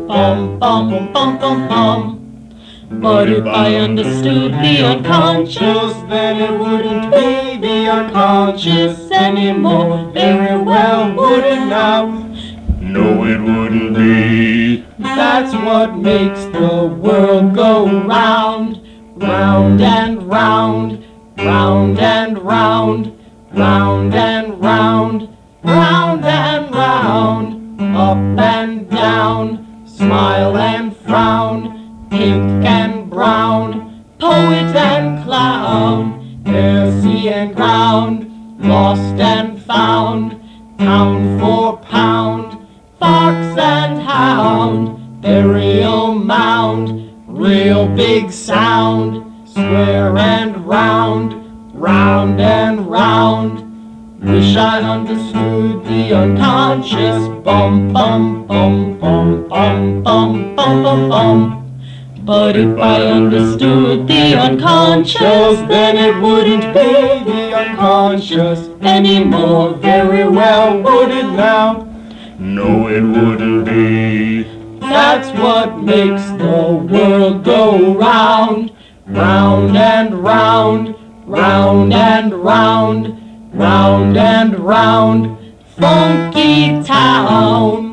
bum, bum, bum, bum, bum, bum. But if I understood the unconscious, then it wouldn't be the unconscious anymore. Very well, would it now? No, it wouldn't be. That's what makes the world go round, round and round, round and round, round and round, round and round, up and down, smile and frown, pink and brown, poet and clown, air, sea and ground, lost and found, pound for pound, fox and hound, burial mound, real big sound, square and round, round and round. Wish I understood the unconscious, bum, bum, bum, bum, bum, bum, bum, bum, bum. But if I understood the unconscious, then it wouldn't be the unconscious anymore. Very well, would it now? No, it wouldn't be. That's what makes the world go round, round and round, round and round, round and round, funky town.